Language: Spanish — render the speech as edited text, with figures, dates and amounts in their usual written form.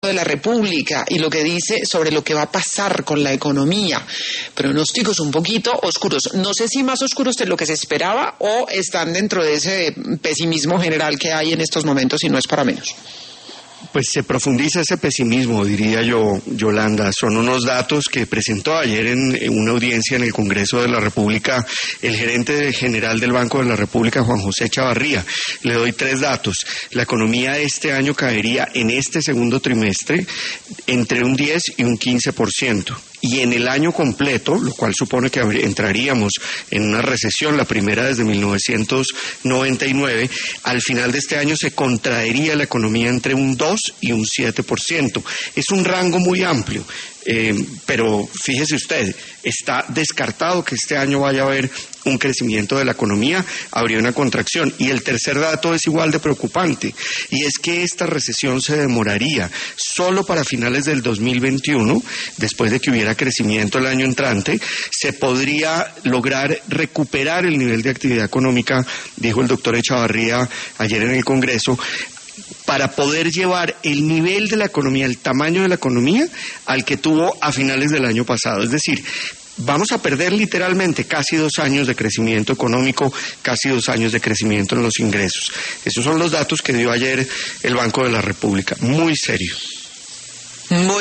de la República y lo que dice sobre lo que va a pasar con la economía. Pronósticos un poquito oscuros. No sé si más oscuros de lo que se esperaba o están dentro de ese pesimismo general que hay en estos momentos y no es para menos. Pues se profundiza ese pesimismo, diría yo, Yolanda. Son unos datos que presentó ayer en una audiencia en el Congreso de la República el gerente general del Banco de la República, Juan José Chavarría. Le doy 3 datos. La economía este año caería en este segundo trimestre entre un 10 y un 15%. Y en el año completo, lo cual supone que entraríamos en una recesión, la primera desde 1999, al final de este año se contraería la economía entre un 2 y un 7%. Es un rango muy amplio, pero fíjese usted, está descartado que este año vaya a haber un crecimiento de la economía, habría una contracción. Y el tercer dato es igual de preocupante, y es que esta recesión se demoraría solo para finales del 2021, después de que hubiera crecimiento el año entrante, se podría lograr recuperar el nivel de actividad económica, dijo el doctor Echavarría ayer en el Congreso, para poder llevar el nivel de la economía, el tamaño de la economía, al que tuvo a finales del año pasado. Es decir, vamos a perder literalmente casi 2 años de crecimiento económico, casi 2 años de crecimiento en los ingresos. Esos son los datos que dio ayer el Banco de la República. Muy serio. Muy